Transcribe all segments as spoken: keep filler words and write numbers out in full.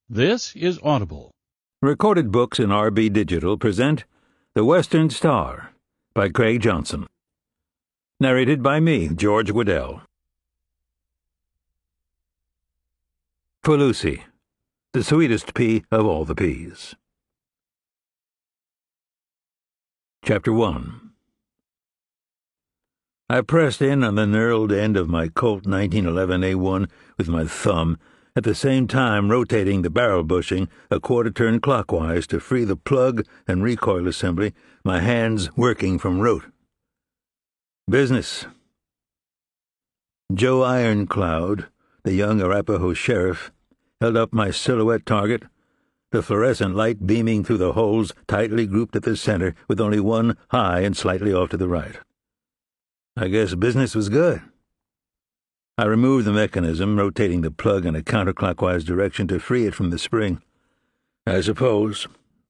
This is Audible. Recorded Books in R B Digital present The Western Star by Craig Johnson. Narrated by me, George Waddell. For Lucy, the sweetest pea of all the peas. Chapter one. I pressed in on the knurled end of my Colt nineteen eleven A one with my thumb, at the same time rotating the barrel bushing a quarter turn clockwise to free the plug and recoil assembly, my hands working from rote. Business. Joe Ironcloud, the young Arapaho sheriff, held up my silhouette target, the fluorescent light beaming through the holes tightly grouped at the center with only one high and slightly off to the right. I guess business was good. I removed the mechanism, rotating the plug in a counterclockwise direction to free it from the spring. I suppose.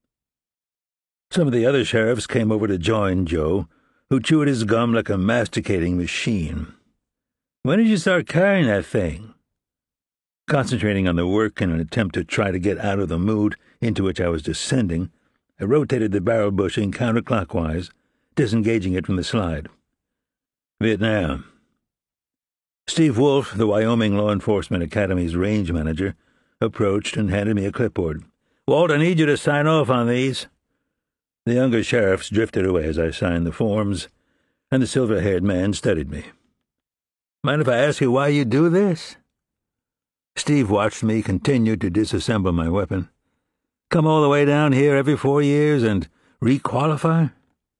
Some of the other sheriffs came over to join Joe, who chewed his gum like a masticating machine. "When did you start carrying that thing?" Concentrating on the work in an attempt to try to get out of the mood into which I was descending, I rotated the barrel bushing counterclockwise, disengaging it from the slide. Vietnam. Steve Wolf, the Wyoming Law Enforcement Academy's range manager, approached and handed me a clipboard. "Walt, I need you to sign off on these." The younger sheriffs drifted away as I signed the forms, and the silver-haired man studied me. "Mind if I ask you why you do this?" Steve watched me continue to disassemble my weapon. "Come all the way down here every four years and re-qualify?"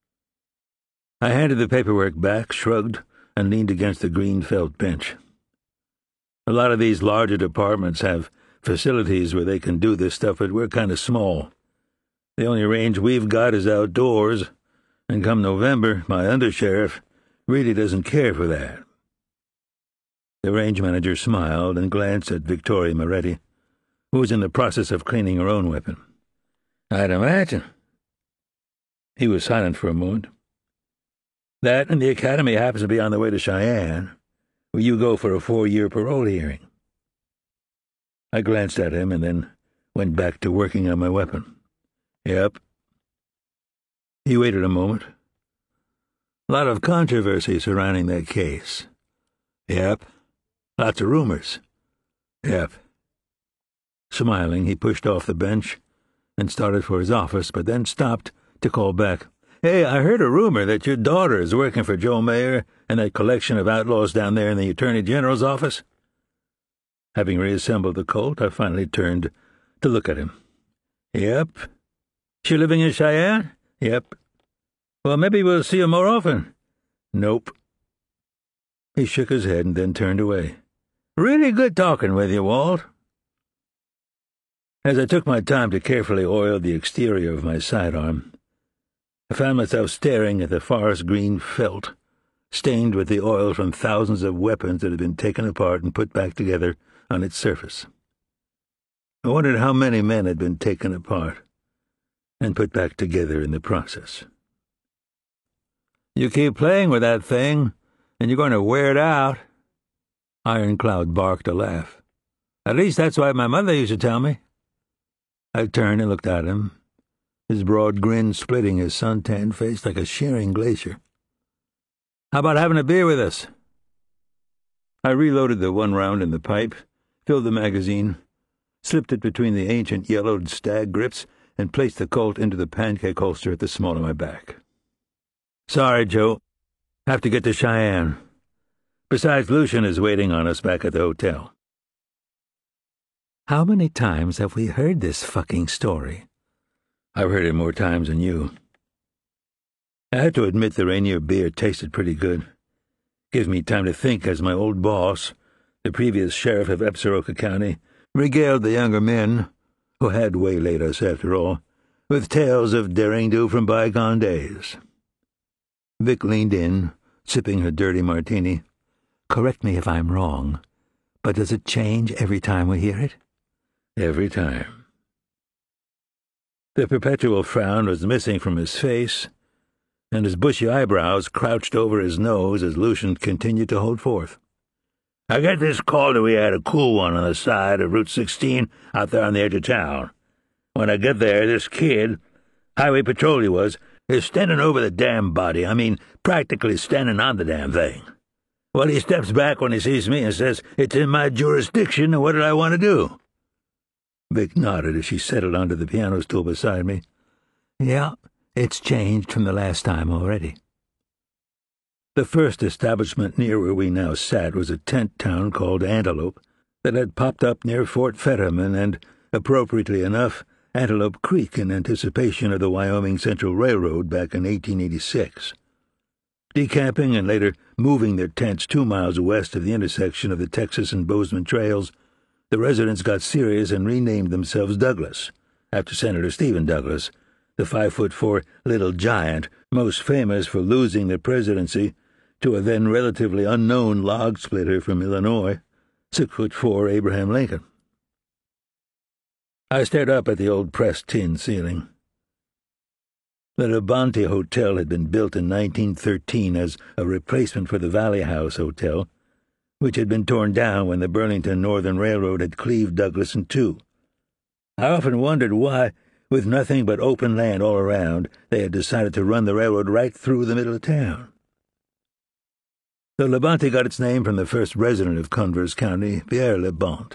I handed the paperwork back, shrugged, and leaned against the green felt bench. A lot of these larger departments have facilities where they can do this stuff, but we're kind of small. The only range we've got is outdoors, and come November, my undersheriff really doesn't care for that. The range manager smiled and glanced at Victoria Moretti, who was in the process of cleaning her own weapon. "I'd imagine." He was silent for a moment. "That and the academy happens to be on the way to Cheyenne, where you go for a four-year parole hearing." I glanced at him and then went back to working on my weapon. "Yep." He waited a moment. "A lot of controversy surrounding that case." "Yep." "Lots of rumors." "Yep." Smiling, he pushed off the bench and started for his office, but then stopped to call back. "Hey, I heard a rumor that your daughter is working for Joe Mayer and that collection of outlaws down there in the Attorney General's office." Having reassembled the Colt, I finally turned to look at him. "Yep." "She living in Cheyenne?" "Yep." "Well, maybe we'll see her more often." "Nope." He shook his head and then turned away. "Really good talking with you, Walt." As I took my time to carefully oil the exterior of my sidearm, I found myself staring at the forest green felt, stained with the oil from thousands of weapons that had been taken apart and put back together on its surface. I wondered how many men had been taken apart and put back together in the process. "You keep playing with that thing, and you're going to wear it out." Ironcloud barked a laugh. "At least that's what my mother used to tell me." I turned and looked at him, his broad grin splitting his sun-tanned face like a shearing glacier. "How about having a beer with us?" I reloaded the one round in the pipe, filled the magazine, slipped it between the ancient yellowed stag grips, and placed the Colt into the pancake holster at the small of my back. "Sorry, Joe. Have to get to Cheyenne. Besides, Lucian is waiting on us back at the hotel." "How many times have we heard this fucking story?" "I've heard it more times than you." I had to admit the Rainier beer tasted pretty good. Gives me time to think as my old boss, the previous sheriff of Absaroka County, regaled the younger men, who had waylaid us after all, with tales of derring-do from bygone days. Vic leaned in, sipping her dirty martini. "Correct me if I'm wrong, but does it change every time we hear it?" "Every time." The perpetual frown was missing from his face, and his bushy eyebrows crouched over his nose as Lucian continued to hold forth. I get this call that we had a cool one on the side of Route sixteen out there on the edge of town. When I get there, this kid, highway patrol he was, is standing over the damn body. I mean, practically standing on the damn thing. Well, he steps back when he sees me and says, "It's in my jurisdiction, and what did I want to do?" Vic nodded as she settled onto the piano stool beside me. "Yeah, it's changed from the last time already." The first establishment near where we now sat was a tent town called Antelope that had popped up near Fort Fetterman and, appropriately enough, Antelope Creek in anticipation of the Wyoming Central Railroad back in eighteen eighty-six. Decamping and later moving their tents two miles west of the intersection of the Texas and Bozeman trails, the residents got serious and renamed themselves Douglas, after Senator Stephen Douglas, the five-foot-four little giant most famous for losing the presidency to a then relatively unknown log splitter from Illinois, six-foot-four Abraham Lincoln. I stared up at the old pressed tin ceiling. The Levante Hotel had been built in nineteen thirteen as a replacement for the Valley House Hotel, which had been torn down when the Burlington Northern Railroad had cleaved Douglas in two. I often wondered why, with nothing but open land all around, they had decided to run the railroad right through the middle of town. The Levante got its name from the first resident of Converse County, Pierre Lebant.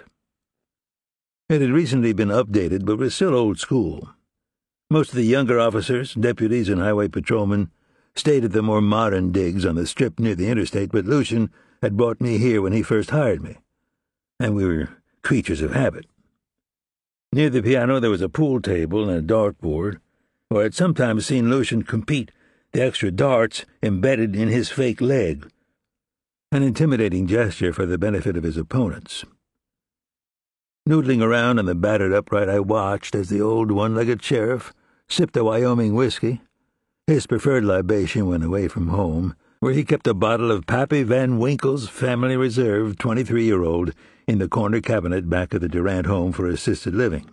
It had recently been updated, but was still old school. Most of the younger officers, deputies, and highway patrolmen stayed at the more modern digs on the strip near the interstate, but Lucian had brought me here when he first hired me, and we were creatures of habit. Near the piano there was a pool table and a dartboard, where I'd sometimes seen Lucian compete, the extra darts embedded in his fake leg, an intimidating gesture for the benefit of his opponents. Noodling around on the battered upright, I watched as the old one-legged sheriff sipped a Wyoming whiskey, his preferred libation when away from home, where he kept a bottle of Pappy Van Winkle's Family Reserve twenty-three-year-old in the corner cabinet back of the Durant home for assisted living.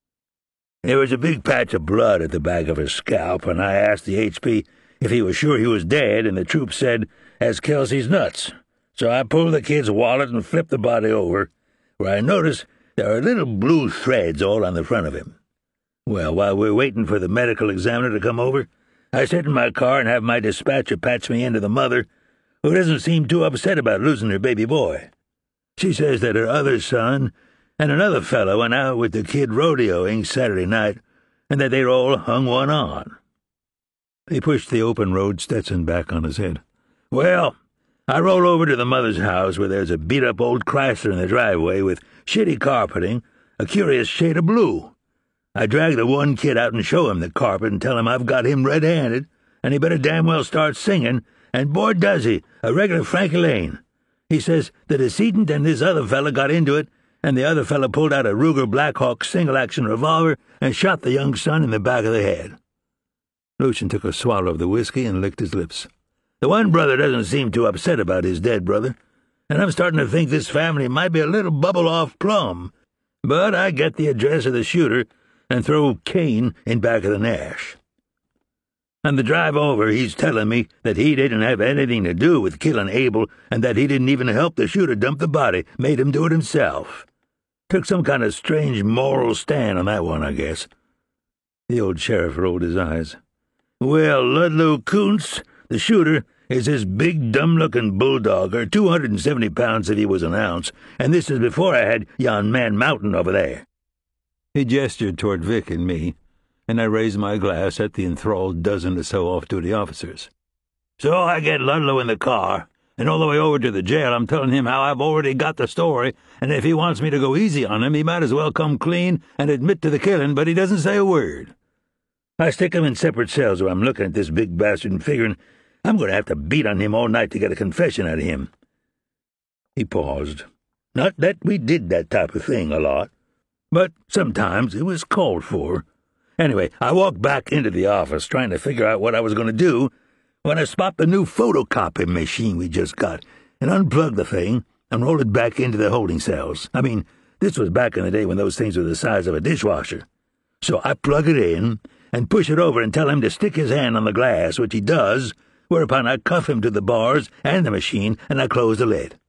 There was a big patch of blood at the back of his scalp, and I asked the H P if he was sure he was dead, and the troop said, "As Kelsey's nuts." So I pulled the kid's wallet and flipped the body over, where I noticed there are little blue threads all on the front of him. Well, while we're waiting for the medical examiner to come over, I sit in my car and have my dispatcher patch me into the mother, who doesn't seem too upset about losing her baby boy. She says that her other son and another fellow went out with the kid rodeoing Saturday night, and that they'd all hung one on. He pushed the open-road Stetson back on his head. Well, I roll over to the mother's house, where there's a beat-up old Chrysler in the driveway with shitty carpeting, a curious shade of blue. I drag the one kid out and show him the carpet and tell him I've got him red-handed, and he better damn well start singing, and boy does he, a regular Frankie Lane. He says the decedent and this other fella got into it, and the other fella pulled out a Ruger Blackhawk single-action revolver and shot the young son in the back of the head. Lucian took a swallow of the whiskey and licked his lips. The one brother doesn't seem too upset about his dead brother, and I'm starting to think this family might be a little bubble-off plum. But I get the address of the shooter and throw Kane in back of the Nash. On the drive over, he's telling me that he didn't have anything to do with killing Abel, and that he didn't even help the shooter dump the body, made him do it himself. Took some kind of strange moral stand on that one, I guess. The old sheriff rolled his eyes. Well, Ludlow Kuntz, the shooter, is this big, dumb-looking bulldog, or two hundred and seventy pounds if he was an ounce, and this is before I had yon Man Mountain over there. He gestured toward Vic and me, and I raised my glass at the enthralled dozen or so off-duty officers. So I get Ludlow in the car, and all the way over to the jail I'm telling him how I've already got the story, and if he wants me to go easy on him, he might as well come clean and admit to the killing, but he doesn't say a word. I stick him in separate cells where I'm looking at this big bastard and figuring I'm going to have to beat on him all night to get a confession out of him. He paused. Not that we did that type of thing a lot, but sometimes it was called for. Anyway, I walked back into the office trying to figure out what I was going to do when I spot the new photocopy machine we just got and unplug the thing and roll it back into the holding cells. I mean, this was back in the day when those things were the size of a dishwasher. So I plug it in and push it over and tell him to stick his hand on the glass, which he does, whereupon I cuff him to the bars and the machine, and I close the lid.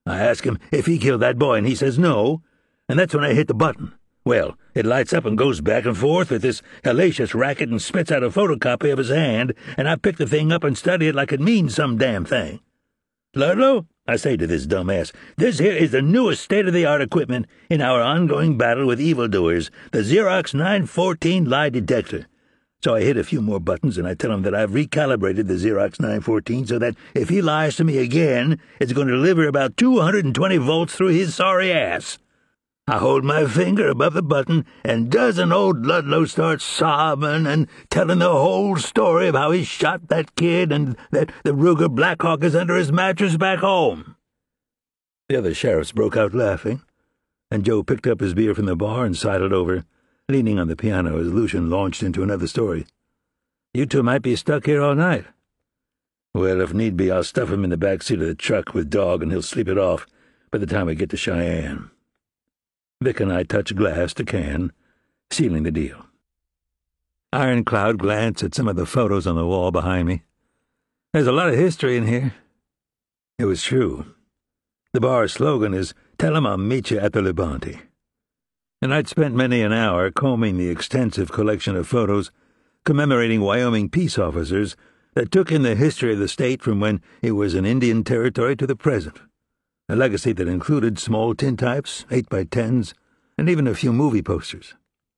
I ask him if he killed that boy, and he says no, and that's when I hit the button. Well, it lights up and goes back and forth with this hellacious racket and spits out a photocopy of his hand, and I pick the thing up and study it like it means some damn thing. Ludlow, I say to this dumbass, this here is the newest state-of-the-art equipment in our ongoing battle with evildoers, the Xerox nine fourteen lie detector. So I hit a few more buttons, and I tell him that I've recalibrated the Xerox nine fourteen so that if he lies to me again, it's going to deliver about two hundred twenty volts through his sorry ass. I hold my finger above the button, and doesn't old Ludlow start sobbing and telling the whole story of how he shot that kid and that the Ruger Blackhawk is under his mattress back home. The other sheriffs broke out laughing, and Joe picked up his beer from the bar and sidled over, leaning on the piano as Lucian launched into another story. You two might be stuck here all night. Well, if need be, I'll stuff him in the back seat of the truck with Dog, and he'll sleep it off by the time we get to Cheyenne. Vic and I touch glass to can, sealing the deal. Ironcloud glanced at some of the photos on the wall behind me. There's a lot of history in here. It was true. The bar's slogan is, "Tell 'em I'll meet you at the Levante." And I'd spent many an hour combing the extensive collection of photos commemorating Wyoming peace officers that took in the history of the state from when it was an Indian territory to the present. A legacy that included small tintypes, eight by tens, and even a few movie posters.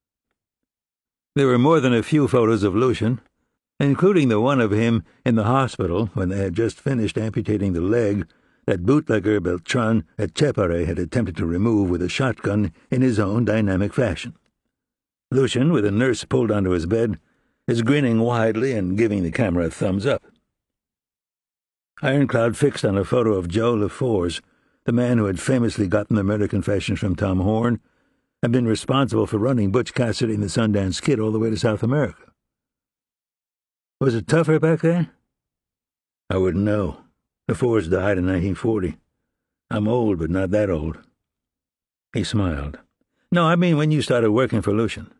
There were more than a few photos of Lucian, including the one of him in the hospital when they had just finished amputating the leg that bootlegger Beltran Etchepare had attempted to remove with a shotgun in his own dynamic fashion. Lucian, with a nurse pulled onto his bed, is grinning widely and giving the camera a thumbs up. Ironcloud fixed on a photo of Joe LaForce, the man who had famously gotten the murder confessions from Tom Horn and been responsible for running Butch Cassidy and the Sundance Kid all the way to South America. Was it tougher back then? I wouldn't know. LaForce died in nineteen forty. I'm old, but not that old. He smiled. No, I mean when you started working for Lucian.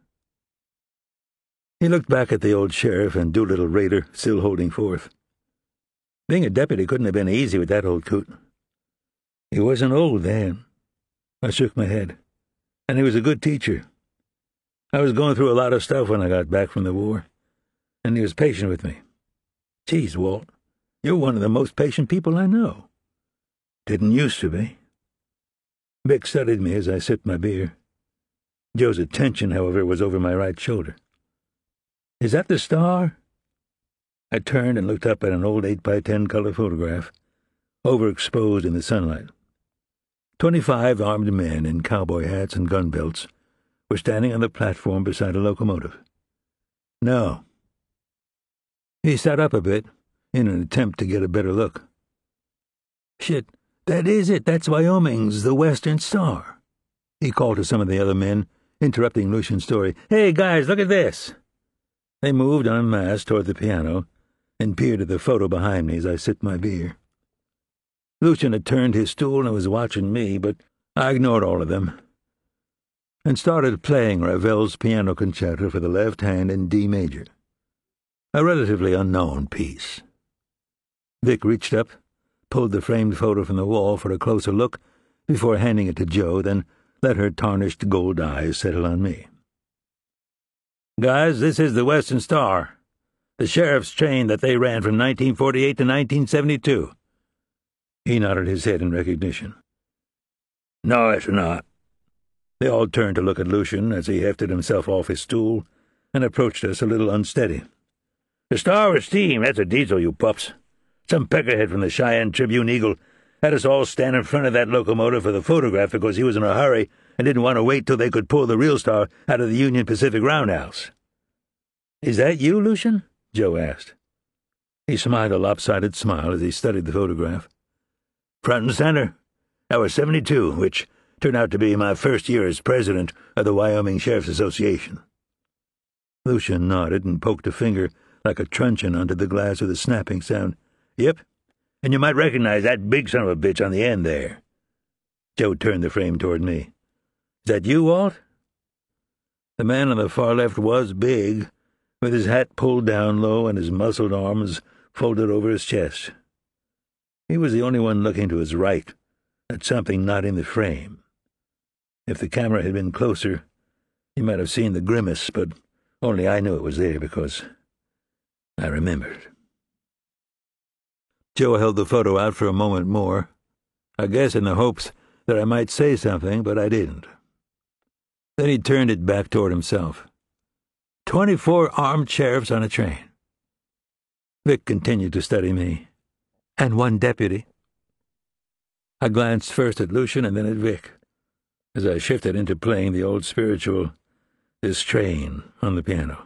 He looked back at the old sheriff and Doolittle Raider still holding forth. Being a deputy couldn't have been easy with that old coot. He wasn't old then. I shook my head. And he was a good teacher. I was going through a lot of stuff when I got back from the war, and he was patient with me. Geez, Walt, you're one of the most patient people I know. Didn't used to be. Vic studied me as I sipped my beer. Joe's attention, however, was over my right shoulder. Is that the star? I turned and looked up at an old eight by ten color photograph, overexposed in the sunlight. Twenty-five armed men in cowboy hats and gun belts were standing on the platform beside a locomotive. No. He sat up a bit, in an attempt to get a better look. Shit, that is it. That's Wyoming's The Western Star. He called to some of the other men, interrupting Lucian's story. Hey, guys, look at this. They moved en masse toward the piano and peered at the photo behind me as I sipped my beer. Lucian had turned his stool and was watching me, but I ignored all of them and started playing Ravel's Piano Concerto for the left hand in D major, a relatively unknown piece. Vic reached up, pulled the framed photo from the wall for a closer look before handing it to Joe, then let her tarnished gold eyes settle on me. Guys, this is the Western Star, the sheriff's train that they ran from nineteen forty-eight to nineteen seventy-two. He nodded his head in recognition. No, it's not. They all turned to look at Lucian as he hefted himself off his stool and approached us a little unsteady. The Star of Steam, that's a diesel, you pups. Some peckerhead from the Cheyenne Tribune-Eagle had us all stand in front of that locomotive for the photograph because he was in a hurry and didn't want to wait till they could pull the real star out of the Union Pacific roundhouse. Is that you, Lucian? Joe asked. He smiled a lopsided smile as he studied the photograph. Front and center. I was seventy-two, which turned out to be my first year as president of the Wyoming Sheriff's Association. Lucian nodded and poked a finger like a truncheon onto the glass with a snapping sound. Yep, and you might recognize that big son of a bitch on the end there. Joe turned the frame toward me. Is that you, Walt? The man on the far left was big, with his hat pulled down low and his muscled arms folded over his chest. He was the only one looking to his right, at something not in the frame. If the camera had been closer, you might have seen the grimace, but only I knew it was there because I remembered. Joe held the photo out for a moment more, I guess in the hopes that I might say something, but I didn't. Then he turned it back toward himself. Twenty-four armed sheriffs on a train. Vic continued to study me. And one deputy. I glanced first at Lucian and then at Vic, as I shifted into playing the old spiritual This Train on the piano.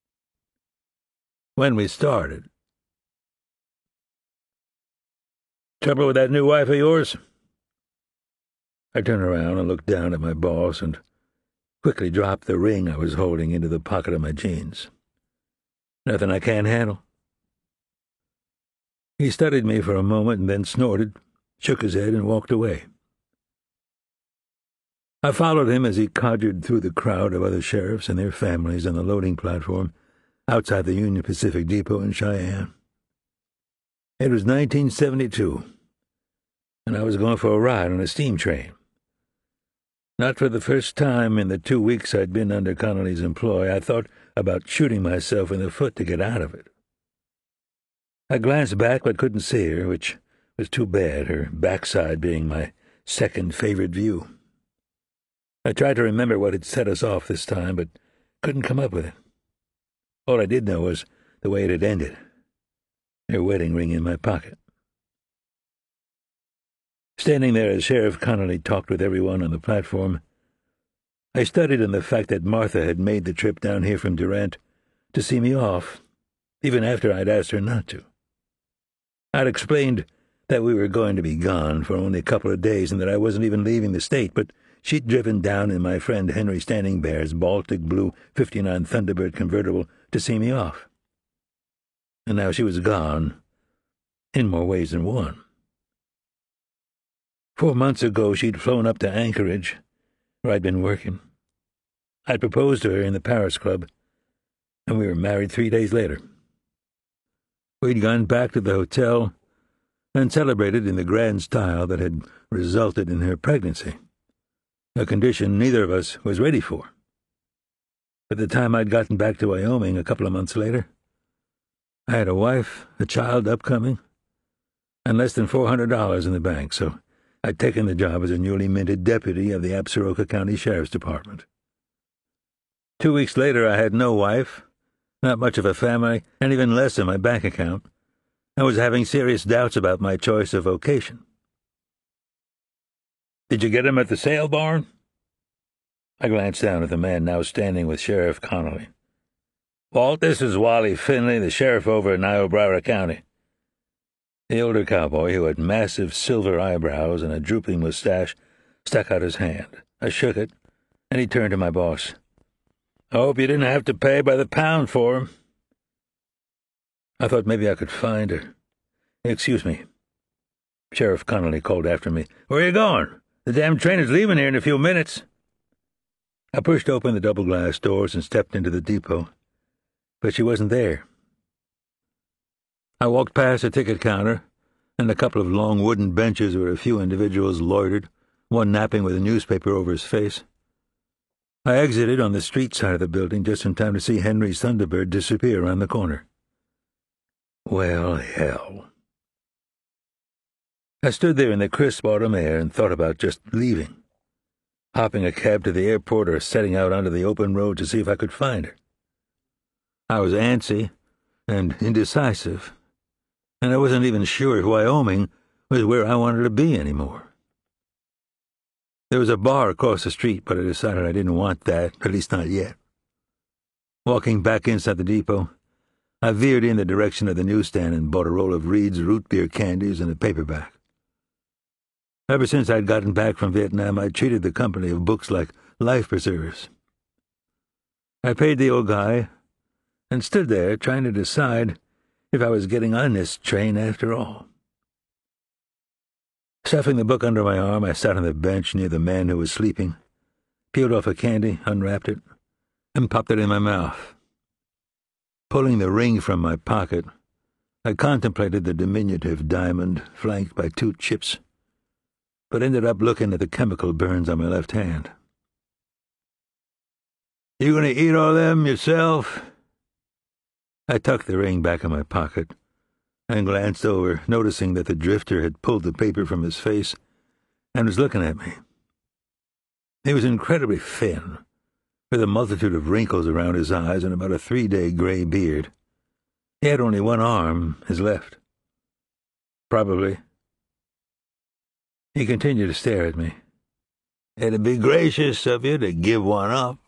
When we started. Trouble with that new wife of yours? I turned around and looked down at my boss and quickly dropped the ring I was holding into the pocket of my jeans. Nothing I can't handle. He studied me for a moment and then snorted, shook his head, and walked away. I followed him as he conjured through the crowd of other sheriffs and their families on the loading platform outside the Union Pacific Depot in Cheyenne. It was nineteen seventy-two, and I was going for a ride on a steam train. Not for the first time in the two weeks I'd been under Connolly's employ, I thought about shooting myself in the foot to get out of it. I glanced back but couldn't see her, which was too bad, her backside being my second favorite view. I tried to remember what had set us off this time, but couldn't come up with it. All I did know was the way it had ended, her wedding ring in my pocket. Standing there as Sheriff Connolly talked with everyone on the platform, I studied on the fact that Martha had made the trip down here from Durant to see me off, even after I'd asked her not to. I'd explained that we were going to be gone for only a couple of days and that I wasn't even leaving the state, but she'd driven down in my friend Henry Standing Bear's Baltic Blue fifty-nine Thunderbird convertible to see me off. And now she was gone, in more ways than one. Four months ago, she'd flown up to Anchorage, where I'd been working. I'd proposed to her in the Paris Club, and we were married three days later. We'd gone back to the hotel and celebrated in the grand style that had resulted in her pregnancy, a condition neither of us was ready for. By the time I'd gotten back to Wyoming a couple of months later, I had a wife, a child upcoming, and less than four hundred dollars in the bank, so I'd taken the job as a newly minted deputy of the Absaroka County Sheriff's Department. Two weeks later, I had no wife, not much of a family, and even less in my bank account. I was having serious doubts about my choice of vocation. Did you get him at the sale barn? I glanced down at the man now standing with Sheriff Connolly. Walt, this is Wally Finley, the sheriff over in Niobrara County. The older cowboy, who had massive silver eyebrows and a drooping mustache, stuck out his hand. I shook it, and he turned to my boss. I hope you didn't have to pay by the pound for him. I thought maybe I could find her. Excuse me. Sheriff Connolly called after me. Where are you going? The damn train is leaving here in a few minutes. I pushed open the double-glass doors and stepped into the depot, but she wasn't there. I walked past a ticket counter and a couple of long wooden benches where a few individuals loitered, one napping with a newspaper over his face. I exited on the street side of the building just in time to see Henry's Thunderbird disappear around the corner. Well, hell. I stood there in the crisp autumn air and thought about just leaving, hopping a cab to the airport or setting out onto the open road to see if I could find her. I was antsy and indecisive, and I wasn't even sure if Wyoming was where I wanted to be anymore. There was a bar across the street, but I decided I didn't want that, at least not yet. Walking back inside the depot, I veered in the direction of the newsstand and bought a roll of Reed's root beer candies and a paperback. Ever since I'd gotten back from Vietnam, I'd treated the company of books like life preservers. I paid the old guy and stood there trying to decide if I was getting on this train after all. Stuffing the book under my arm, I sat on the bench near the man who was sleeping, peeled off a candy, unwrapped it, and popped it in my mouth. Pulling the ring from my pocket, I contemplated the diminutive diamond flanked by two chips. but ended up looking at the chemical burns on my left hand. "You gonna eat all them yourself?" I tucked the ring back in my pocket and glanced over, noticing that the drifter had pulled the paper from his face and was looking at me. He was incredibly thin, with a multitude of wrinkles around his eyes and about a three-day gray beard. He had only one arm, his left. "Probably." He continued to stare at me. "It'd be gracious of you to give one up."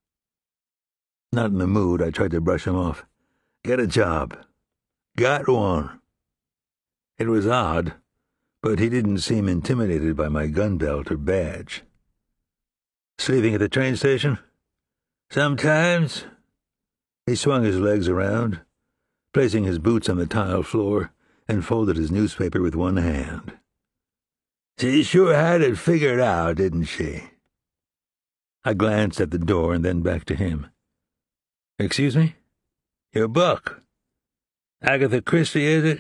Not in the mood, I tried to brush him off. "Get a job." "Got one." It was odd, but he didn't seem intimidated by my gun belt or badge. "Sleeping at the train station?" "Sometimes." He swung his legs around, placing his boots on the tile floor, and folded his newspaper with one hand. "She sure had it figured out, didn't she?" I glanced at the door and then back to him. "Excuse me?" "Your book. Agatha Christie, is it?"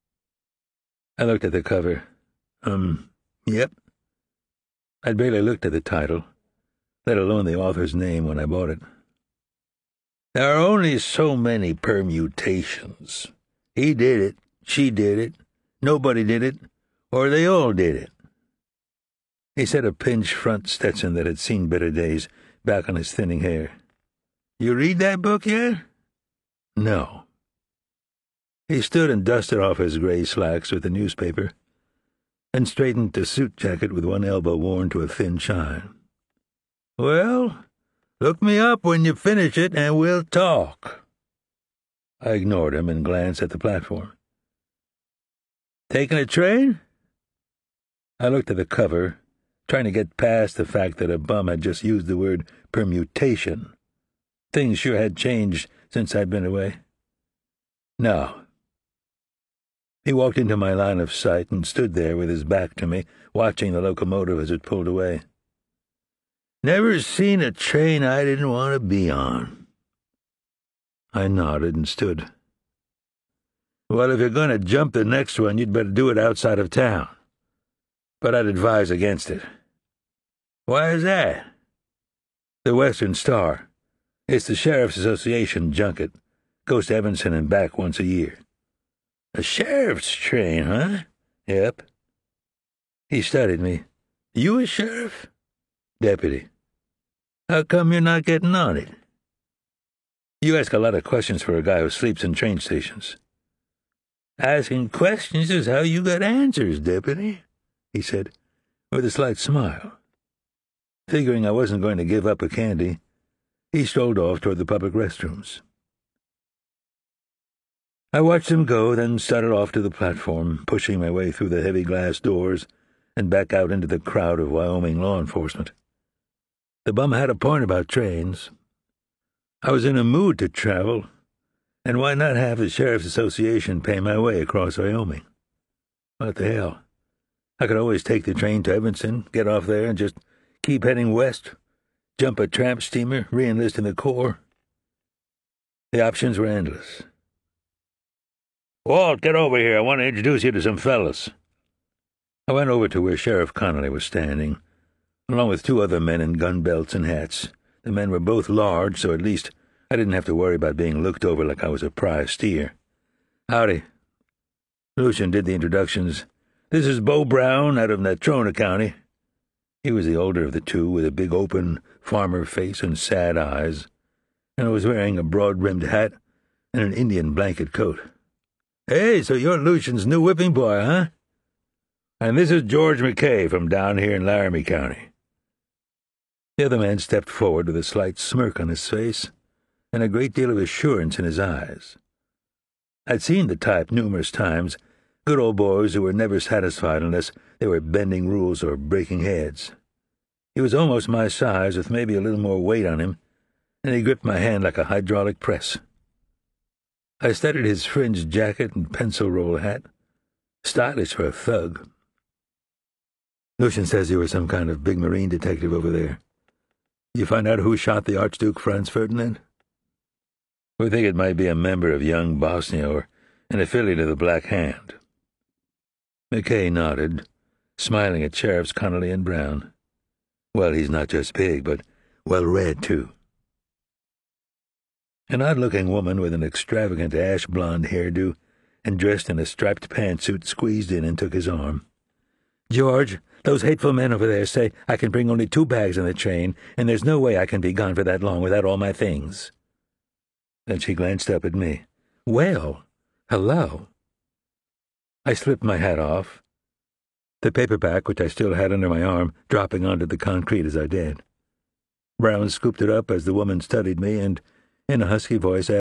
I looked at the cover. Um, yep. I'd barely looked at the title, let alone the author's name when I bought it. "There are only so many permutations. He did it, she did it, nobody did it, or they all did it." He set a pinch front Stetson that had seen better days back on his thinning hair. "You read that book yet?" "No." He stood and dusted off his gray slacks with the newspaper, and straightened the suit jacket with one elbow worn to a thin shine. "Well, look me up when you finish it, and we'll talk." I ignored him and glanced at the platform. "Taking a train?" I looked at the cover, trying to get past the fact that a bum had just used the word permutation. Things sure had changed since I'd been away. "No." He walked into my line of sight and stood there with his back to me, watching the locomotive as it pulled away. "Never seen a train I didn't want to be on." I nodded and stood. "Well, if you're going to jump the next one, you'd better do it outside of town. But I'd advise against it." "Why is that?" "The Western Star. It's the Sheriff's Association junket. Goes to Evanston and back once a year." "A sheriff's train, huh?" "Yep." He studied me. "You a sheriff?" "Deputy." "How come you're not getting on it?" "You ask a lot of questions for a guy who sleeps in train stations." "Asking questions is how you get answers, Deputy," he said, with a slight smile. Figuring I wasn't going to give up a candy, he strolled off toward the public restrooms. I watched him go, then started off to the platform, pushing my way through the heavy glass doors and back out into the crowd of Wyoming law enforcement. The bum had a point about trains. I was in a mood to travel, and why not have the Sheriff's Association pay my way across Wyoming? What the hell? I could always take the train to Evanston, get off there, and just keep heading west, jump a tramp steamer, re-enlist in the Corps. The options were endless. "Walt, get over here. I want to introduce you to some fellas." I went over to where Sheriff Connolly was standing, along with two other men in gun belts and hats. The men were both large, so at least I didn't have to worry about being looked over like I was a prize steer. "Howdy." Lucian did the introductions. "This is Bo Brown out of Natrona County." He was the older of the two, with a big open farmer face and sad eyes, and was wearing a broad-brimmed hat and an Indian blanket coat. "Hey, so you're Lucian's new whipping boy, huh? And this is George McKay from down here in Laramie County." The other man stepped forward with a slight smirk on his face and a great deal of assurance in his eyes. I'd seen the type numerous times, good old boys who were never satisfied unless they were bending rules or breaking heads. He was almost my size, with maybe a little more weight on him, and he gripped my hand like a hydraulic press. I studied his fringed jacket and pencil-roll hat. Stylish for a thug. "Lucian says you were some kind of big marine detective over there. You find out who shot the Archduke Franz Ferdinand?" "We think it might be a member of Young Bosnia or an affiliate of the Black Hand." McKay nodded, smiling at Sheriffs Connolly and Brown. Well, he's not just big, but well-read, too. An odd-looking woman with an extravagant ash-blonde hairdo and dressed in a striped pantsuit squeezed in and took his arm. "George, those hateful men over there say I can bring only two bags on the train, and there's no way I can be gone for that long without all my things." Then she glanced up at me. "Well, hello." I slipped my hat off, the paperback, which I still had under my arm, dropping onto the concrete as I did. Brown scooped it up as the woman studied me and, in a husky voice,